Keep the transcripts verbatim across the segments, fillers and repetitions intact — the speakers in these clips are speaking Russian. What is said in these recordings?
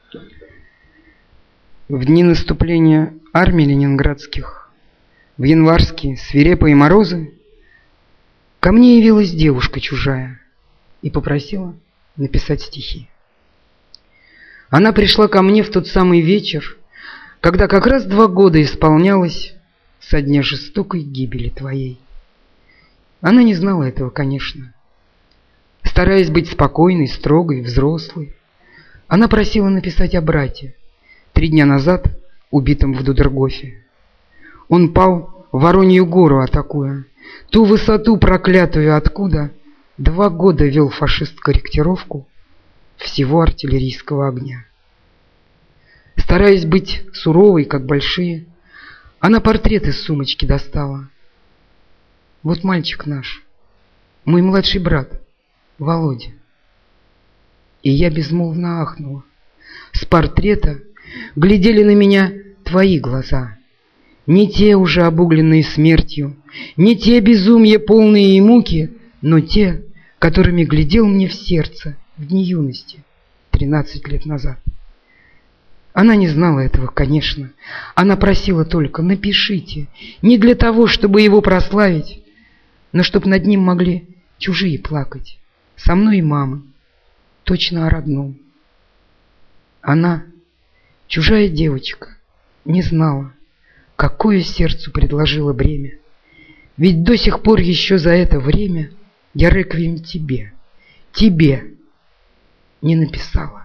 В дни наступления армий ленинградских, в январские свирепые морозы, ко мне явилась девушка чужая и попросила написать стихи. Она пришла ко мне в тот самый вечер, когда как раз два года исполнялось со дня жестокой гибели твоей. Она не знала этого, конечно. Стараясь быть спокойной, строгой, взрослой, она просила написать о брате, три дня назад убитом в Дудергофе. Он пал в Воронью гору, атакуя ту высоту проклятую, откуда два года вел фашист корректировку всего артиллерийского огня. Стараясь быть суровой, как большие, она портрет из сумочки достала. Вот мальчик наш, мой младший брат, Володя. И я безмолвно ахнула. С портрета глядели на меня твои глаза. Не те уже обугленные смертью, не те безумья полные и муки, но те, которыми глядел мне в сердце в дни юности, тринадцать лет назад. Она не знала этого, конечно. Она просила только: напишите, не для того, чтобы его прославить, но чтобы над ним могли чужие плакать, со мной и мамой, точно о родном. Она, чужая девочка, не знала, какое сердцу предложила бремя. Ведь до сих пор еще за это время я реквием тебе, тебе не написала.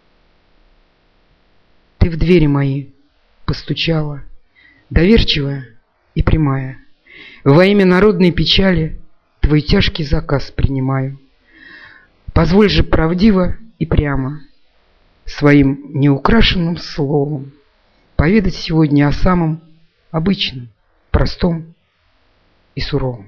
Ты в двери мои постучала, доверчивая и прямая. Во имя народной печали твой тяжкий заказ принимаю. Позволь же правдиво и прямо своим неукрашенным словом поведать сегодня о самом обычном, простом и суровом.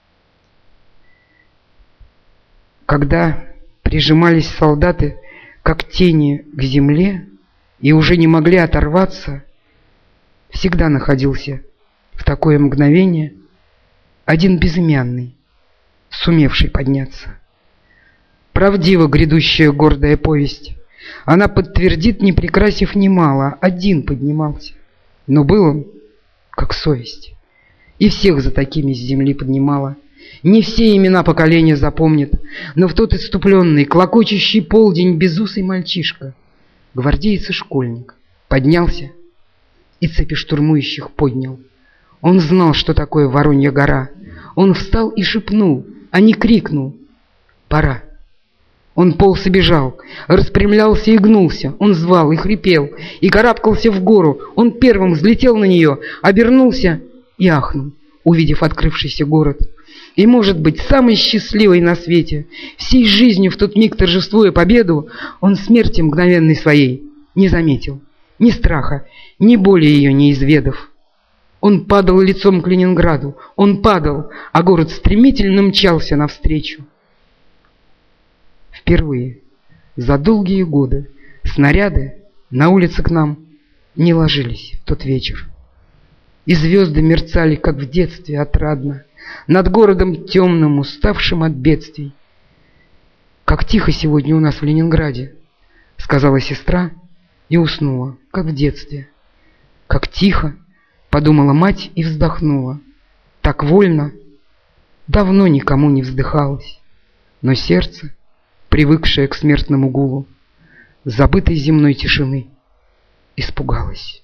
Когда прижимались солдаты, как тени, к земле, и уже не могли оторваться, всегда находился в такое мгновение один безымянный, сумевший подняться. Правдиво грядущая гордая повесть, она подтвердит, не прикрасив немало, один поднимался, но был он, как совесть, и всех за такими с земли поднимала. Не все имена поколения запомнит, но в тот исступленный, клокочущий полдень безусый мальчишка, гвардеец и школьник, поднялся и цепи штурмующих поднял. Он знал, что такое Воронья гора. Он встал и шепнул, а не крикнул: «Пора!» Он полз и бежал, распрямлялся и гнулся. Он звал и хрипел, и карабкался в гору. Он первым взлетел на нее, обернулся и ахнул, увидев открывшийся город. И, может быть, самый счастливый на свете, всей жизнью в тот миг торжествуя победу, он смерти мгновенной своей не заметил, ни страха, ни боли ее не изведав. Он падал лицом к Ленинграду, он падал, а город стремительно мчался навстречу. Впервые за долгие годы снаряды на улице к нам не ложились в тот вечер. И звезды мерцали, как в детстве, отрадно, над городом темным, уставшим от бедствий. «Как тихо сегодня у нас в Ленинграде», — сказала сестра и уснула, как в детстве. «Как тихо», — подумала мать и вздохнула. «Так вольно, давно никому не вздыхалось». Но сердце, привыкшее к смертному гулу, забытой земной тишины, испугалось.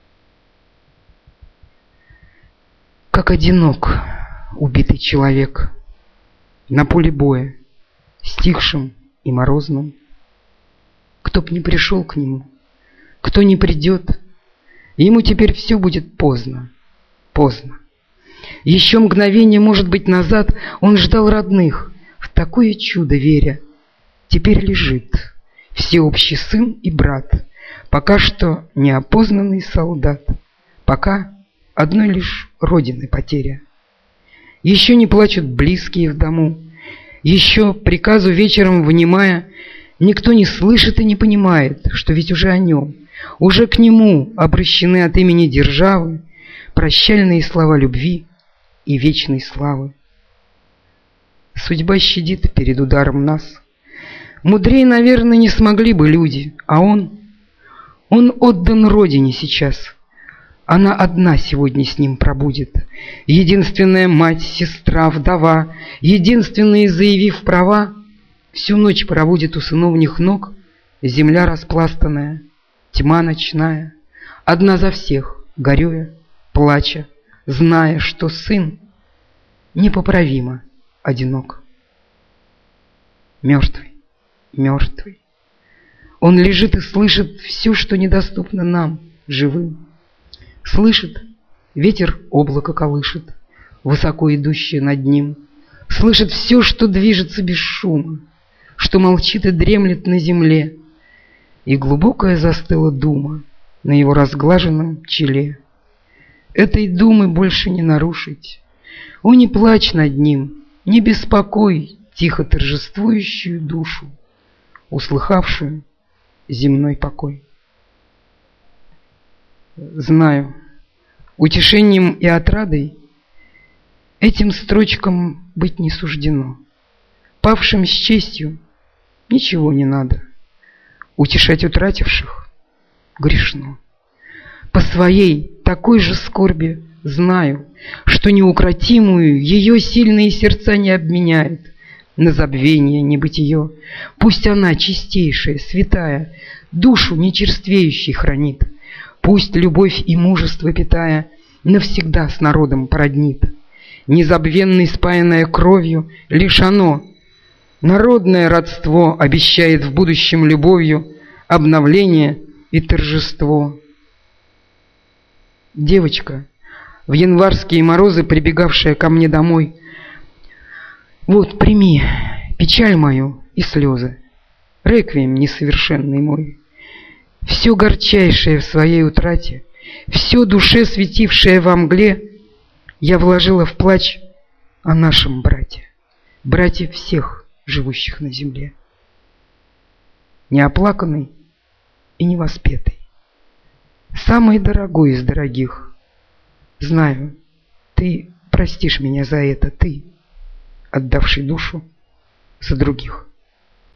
Как одинок убитый человек на поле боя, стихшим и морозным. Кто б не пришел к нему, кто не придет, ему теперь все будет поздно, поздно. Еще мгновение, может быть, назад он ждал родных, в такое чудо веря. Теперь лежит всеобщий сын и брат, пока что неопознанный солдат, пока одной лишь родины потеря. Еще не плачут близкие в дому, еще приказу вечером внимая, никто не слышит и не понимает, что ведь уже о нем, уже к нему обращены от имени державы прощальные слова любви и вечной славы. Судьба щадит перед ударом нас. Мудрее, наверное, не смогли бы люди, а он, Он отдан родине сейчас. Она одна сегодня с ним пробудет. Единственная мать, сестра, вдова, единственные, заявив права, всю ночь проводит у сыновних ног земля распластанная, тьма ночная, одна за всех, горюя, плача, зная, что сын непоправимо одинок. Мертвый, мертвый. Он лежит и слышит все, что недоступно нам, живым. Слышит, ветер облако колышет, высоко идущее над ним. Слышит все, что движется без шума, что молчит и дремлет на земле. И глубокая застыла дума на его разглаженном челе. Этой думы больше не нарушить. О, не плачь над ним, не беспокой тихо торжествующую душу, услыхавшую земной покой. Знаю, утешением и отрадой этим строчкам быть не суждено. Павшим с честью ничего не надо. Утешать утративших грешно. По своей такой же скорби знаю, что неукротимую ее сильные сердца не обменяют на забвение, небытие. Пусть она, чистейшая, святая, душу нечерствеющей хранит. Пусть любовь и мужество питая навсегда с народом породнит. Незабвенной, спаянное кровью, лишь оно, народное родство, обещает в будущем любовью обновление и торжество. Девочка, в январские морозы прибегавшая ко мне домой, вот, прими печаль мою и слезы, реквием несовершенный мой. Все горчайшее в своей утрате, все душе светившее во мгле, я вложила в плач о нашем брате, брате всех живущих на земле. Неоплаканный и невоспетый, самый дорогой из дорогих. Знаю, ты простишь меня за это, ты, отдавший душу за других.